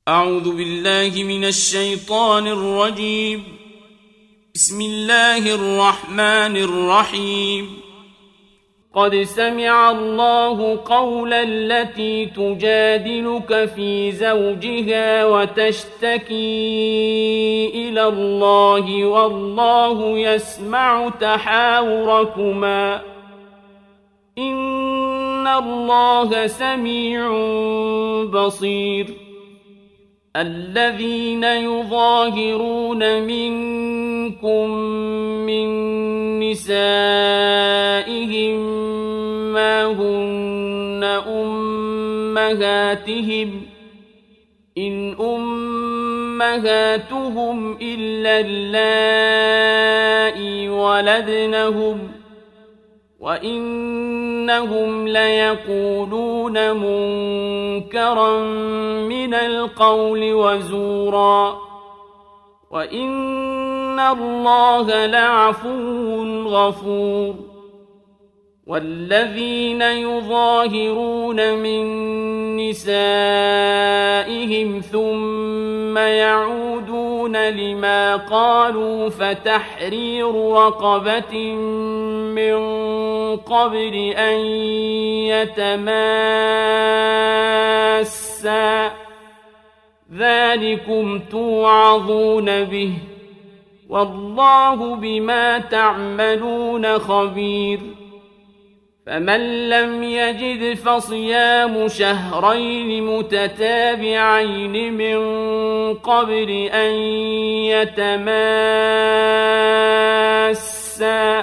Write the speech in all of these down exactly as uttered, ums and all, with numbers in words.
أعوذ بالله من الشيطان الرجيم. بسم الله الرحمن الرحيم. قد سمع الله قول التي تجادلك في زوجها وتشتكي إلى الله والله يسمع تحاوركما إن الله سميع بصير. الذين يظاهرون منكم من نسائهم ما هن أمهاتهم إن أمهاتهم إلا اللائي ولدنهم وإنهم ليقولون منكرا من القول وزورا وإن الله لعفو غفور. والذين يظاهرون من نسائهم ثم يعودون لما قالوا فتحرير رقبة من قبل أن يتماسا ذلكم توعظون به والله بما تعملون خبير. فمن لم يجد فصيام شهرين متتابعين من قبل أن يتماسا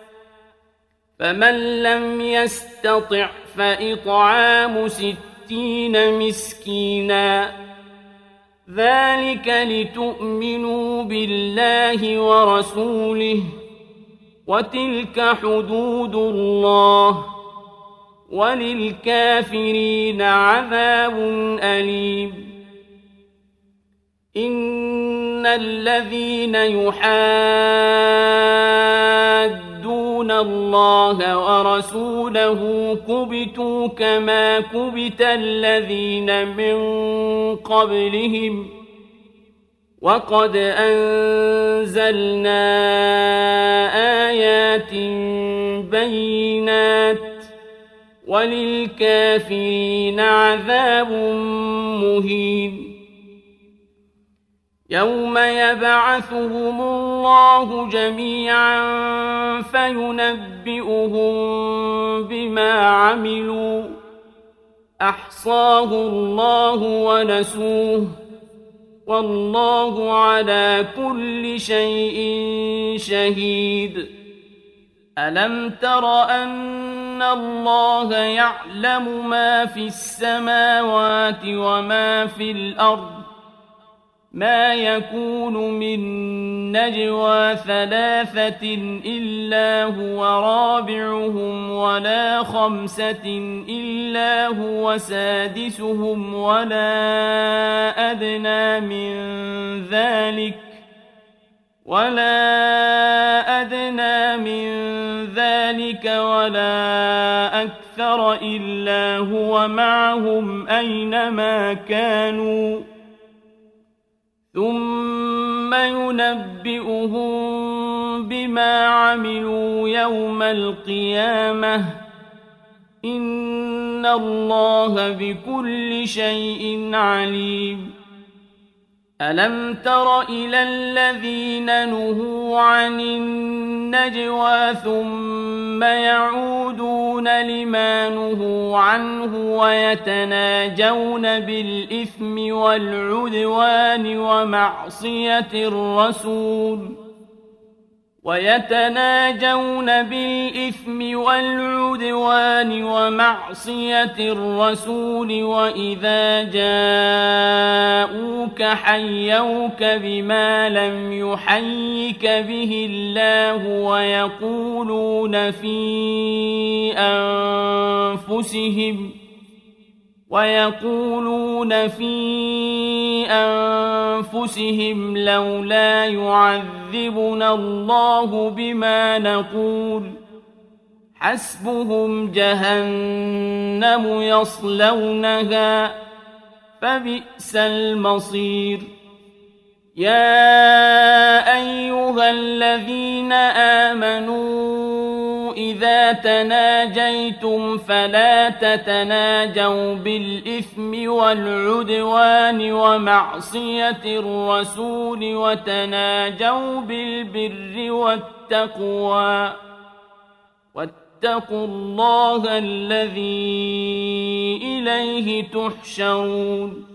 فمن لم يستطع فإطعام ستين مسكينا ذلك لتؤمنوا بالله ورسوله وتلك حدود الله وللكافرين عذاب أليم. إن الذين يحادون الله ورسوله كبتوا كما كبت الذين من قبلهم وقد أنزلنا آيات بينات وللكافرين عذاب مهين. يوم يبعثهم الله جميعا فينبئهم بما عملوا أحصاه الله ونسوه والله على كل شيء شهيد. ألم تر أن الله يعلم ما في السماوات وما في الأرض ما يكون من نجوى ثلاثة إلا هو رابعهم ولا خمسة إلا هو سادسهم ولا أدنى من ذلك ولا أدنى من ذلك ولا أكثر إلا هو معهم أينما كانوا ثم ينبئهم بما عملوا يوم القيامة إن الله بكل شيء عليم. ألم تر إلى الذين نهوا عن النجوى ثم يعودون لما نهوا عنه ويتناجون بالإثم والعدوان ومعصية الرسول ويتناجون بالإثم والعدوان ومعصية الرسول وإذا جاءوك حيوك بما لم يحيك به الله ويقولون في أنفسهم ويقولون في أنفسهم لولا يعذبنا الله بما نقول حسبهم جهنم يصلونها فبئس المصير. يا أيها الذين آمنوا إذا تناجيتم فلا تتناجوا بالإثم والعدوان ومعصية الرسول وتناجوا بالبر والتقوى واتقوا الله الذي إليه تحشرون.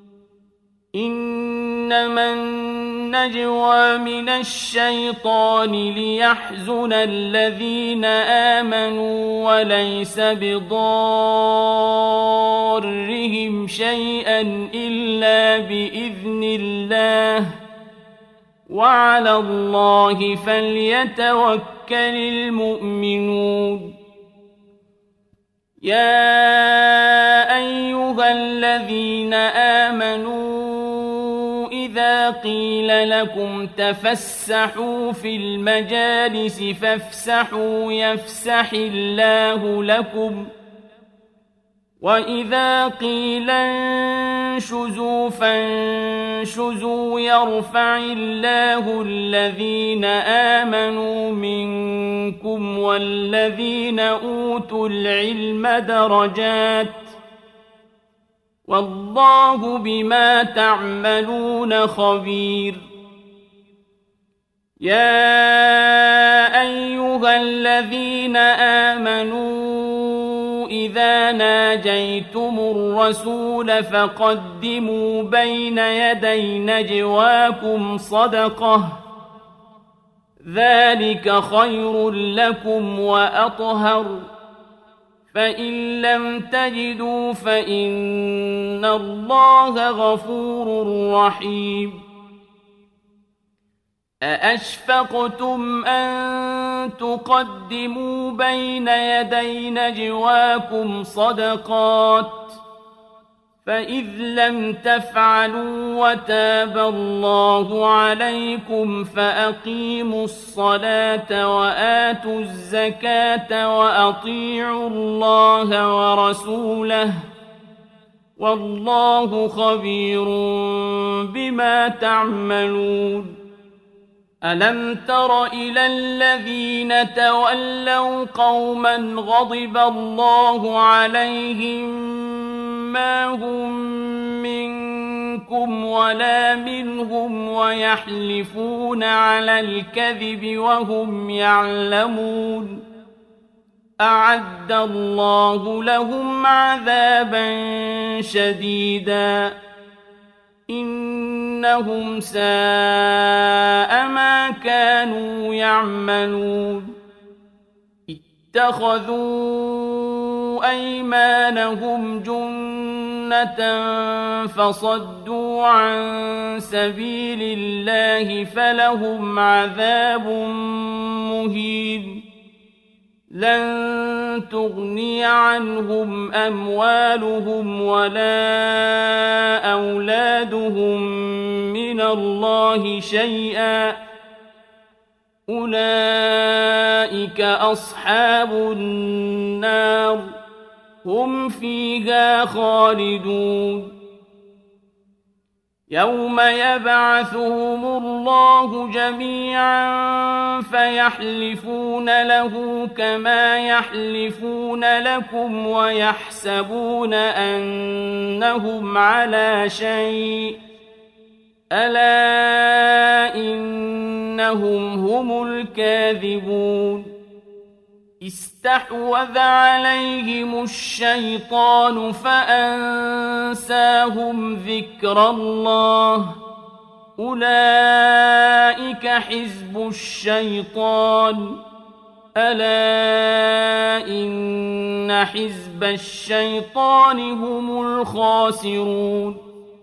إنما النجوى من الشيطان ليحزن الذين آمنوا وليس بضارهم شيئا إلا بإذن الله وعلى الله فليتوكل المؤمنون. يا أيها الذين آمنوا إذا قيل لكم تفسحوا في المجالس فافسحوا يفسح الله لكم وإذا قيل انشزوا فانشزوا يرفع الله الذين آمنوا منكم والذين أوتوا العلم درجات والله بما تعملون خبير. يا أيها الذين آمنوا إذا ناجيتم الرسول فقدموا بين يدي نجواكم صدقة ذلك خير لكم وأطهر فإن لم تجدوا فإن الله غفور رحيم. أأشفقتم أن تقدموا بين يدي نجواكم صدقات فإذ لم تفعلوا وتاب الله عليكم فأقيموا الصلاة وآتوا الزكاة وأطيعوا الله ورسوله والله خبير بما تعملون. ألم تر إلى الذين تولوا قوما غضب الله عليهم ما هم منكم ولا منهم ويحلفون على الكذب وهم يعلمون أعد الله لهم عذابا شديدا إنهم ساء ما كانوا يعملون. اتخذوا أيمانهم جنة فصدوا عن سبيل الله فلهم عذاب مهين. لن تغني عنهم أموالهم ولا أولادهم من الله شيئا أولئك أصحاب النار هم فيها خالدون. يوم يبعثهم الله جميعا فيحلفون له كما يحلفون لكم ويحسبون أنهم على شيء ألا إنهم هم الكاذبون. استحوذ عليهم الشيطان فأنساهم ذكر الله أولئك حزب الشيطان ألا إن حزب الشيطان هم الخاسرون.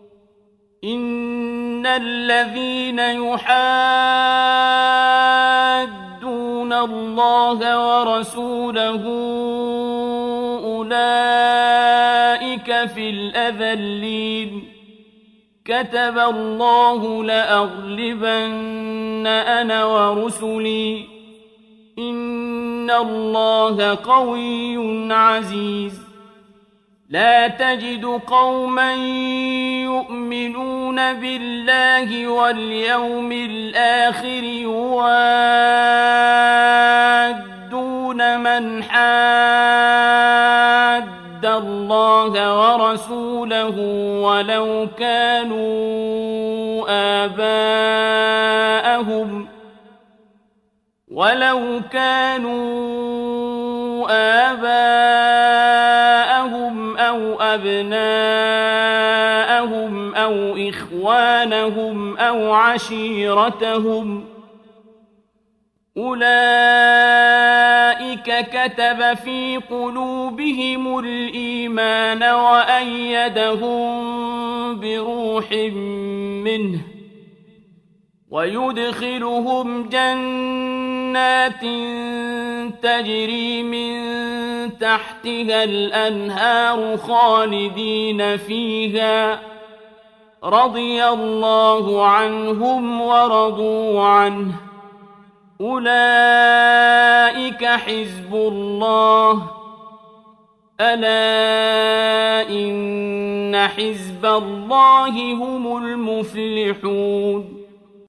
إن الذين يحادون الله ورسوله أولئك في الأذلين كتب الله لأغلبن أنا ورسلي إن الله قوي عزيز. لا تجد قوما يؤمنون بالله واليوم الآخر يوادون من حاد الله ورسوله ولو كانوا آباءهم ولو كانوا آباءهم أو أبناءهم أو إخوانهم أو عشيرتهم أولئك كتب في قلوبهم الإيمان وأيدهم بروح منه ويدخلهم جنات تجري من تحتها الأنهار خالدين فيها رضي الله عنهم ورضوا عنه أولئك حزب الله ألا إن حزب الله هم المفلحون